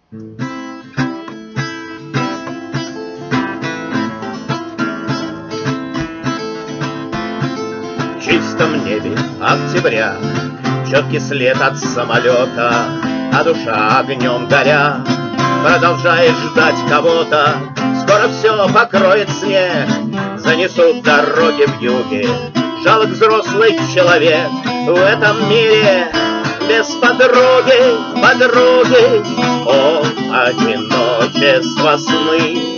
В чистом небе октября четкий след от самолета, а душа огнем горя продолжает ждать кого-то. Скоро все покроет снег, занесут дороги в юге. Жалок взрослый человек в этом мире без подруги, подруги. О, одиночество сны!